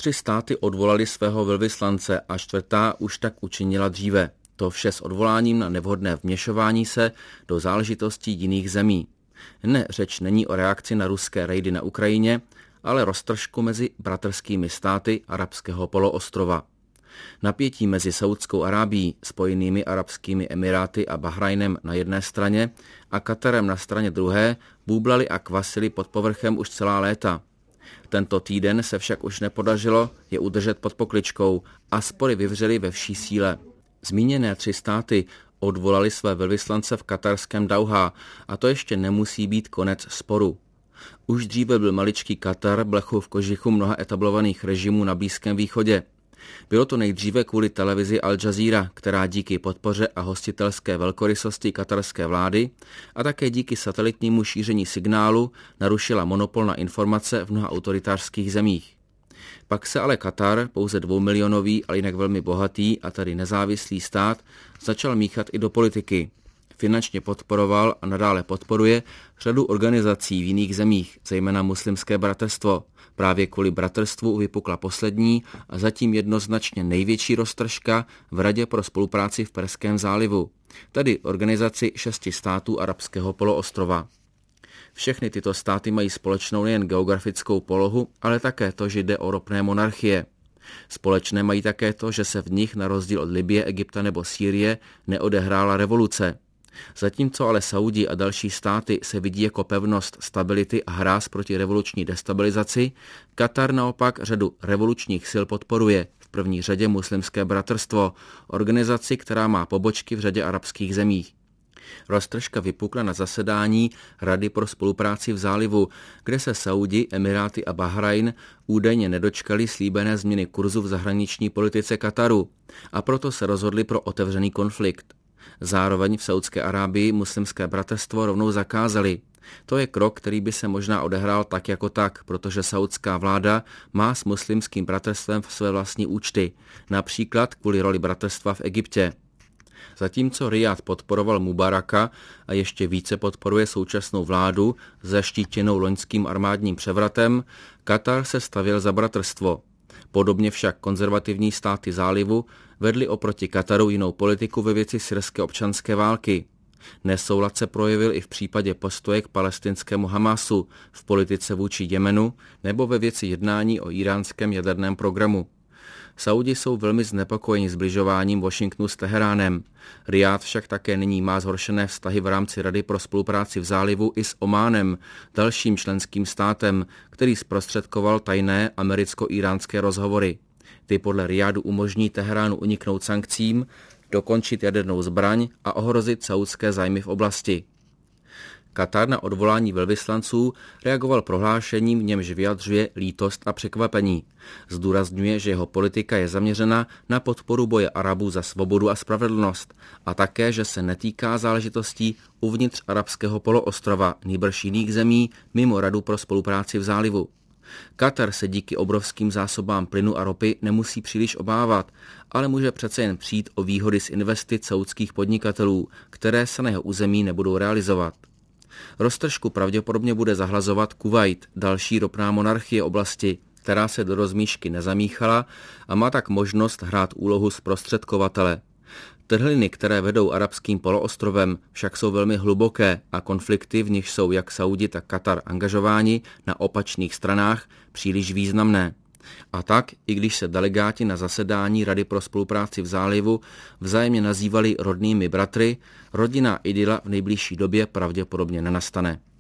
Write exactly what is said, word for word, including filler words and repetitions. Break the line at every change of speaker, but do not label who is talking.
tři státy odvolali svého velvyslance a čtvrtá už tak učinila dříve. To vše s odvoláním na nevhodné vměšování se do záležitostí jiných zemí. Ne, řeč není o reakci na ruské rejdy na Ukrajině, ale roztržku mezi bratrskými státy arabského poloostrova. Napětí mezi Saudskou Arábií, Spojenými arabskými emiráty a Bahrajnem na jedné straně a Katarem na straně druhé búblali a kvasili pod povrchem už celá léta. Tento týden se však už nepodařilo je udržet pod pokličkou a spory vyvřely ve vší síle. Zmíněné tři státy odvolali své velvyslance v katarském Dauhá a to ještě nemusí být konec sporu. Už dříve byl maličký Katar blechu v kožichu mnoha etablovaných režimů na Blízkém východě. Bylo to nejdříve kvůli televizi Al Jazeera, která díky podpoře a hostitelské velkorysosti katarské vlády a také díky satelitnímu šíření signálu narušila monopol na informace v mnoha autoritářských zemích. Pak se ale Katar, pouze dvoumilionový, ale jinak velmi bohatý a tedy nezávislý stát, začal míchat i do politiky. Finančně podporoval a nadále podporuje řadu organizací v jiných zemích, zejména Muslimské bratrstvo. Právě kvůli bratrstvu vypukla poslední a zatím jednoznačně největší roztržka v Radě pro spolupráci v Perském zálivu, tedy organizaci šesti států arabského poloostrova. Všechny tyto státy mají společnou nejen geografickou polohu, ale také to, že jde o ropné monarchie. Společné mají také to, že se v nich, na rozdíl od Libye, Egypta nebo Sýrie, neodehrála revoluce. Zatímco ale Saudi a další státy se vidí jako pevnost stability a hráz proti revoluční destabilizaci, Katar naopak řadu revolučních sil podporuje, v první řadě Muslimské bratrstvo, organizaci, která má pobočky v řadě arabských zemí. Roztržka vypukla na zasedání Rady pro spolupráci v zálivu, kde se Saudi, Emiráty a Bahrajn údajně nedočkali slíbené změny kurzu v zahraniční politice Kataru a proto se rozhodli pro otevřený konflikt. Zároveň v Saudské Arábii Muslimské bratrstvo rovnou zakázali. To je krok, který by se možná odehrál tak jako tak, protože saudská vláda má s Muslimským bratrstvem své vlastní účty, například kvůli roli bratrstva v Egyptě. Zatímco Rijád podporoval Mubaraka a ještě více podporuje současnou vládu zaštítěnou loňským armádním převratem, Katar se stavěl za bratrstvo. Podobně však konzervativní státy zálivu vedly oproti Kataru jinou politiku ve věci syrské občanské války. Nesoulad se projevil i v případě postoje k palestinskému Hamasu, v politice vůči Jemenu nebo ve věci jednání o íránském jaderném programu. Saudi jsou velmi znepokojeni zbližováním Washingtonu s Teheránem. Rijád však také nyní má zhoršené vztahy v rámci Rady pro spolupráci v zálivu i s Ománem, dalším členským státem, který zprostředkoval tajné americko-íránské rozhovory. Ty podle Rijádu umožní Teheránu uniknout sankcím, dokončit jadernou zbraň a ohrozit saudské zájmy v oblasti. Katar na odvolání velvyslanců reagoval prohlášením, v němž vyjadřuje lítost a překvapení. Zdůrazňuje, že jeho politika je zaměřena na podporu boje Arabů za svobodu a spravedlnost a také, že se netýká záležitostí uvnitř arabského poloostrova, nýbrž jiných zemí mimo Radu pro spolupráci v zálivu. Katar se díky obrovským zásobám plynu a ropy nemusí příliš obávat, ale může přece jen přijít o výhody z investic saudských podnikatelů, které se na jeho území nebudou realizovat. Roztržku pravděpodobně bude zahlazovat Kuvajt, další ropná monarchie oblasti, která se do rozmíšky nezamíchala a má tak možnost hrát úlohu zprostředkovatele. Trhliny, které vedou arabským poloostrovem, však jsou velmi hluboké a konflikty, v nich jsou jak Saudi, tak Katar angažováni na opačných stranách, příliš významné. A tak, i když se delegáti na zasedání Rady pro spolupráci v zálivu vzájemně nazývali rodnými bratry, rodinná idyla v nejbližší době pravděpodobně nenastane.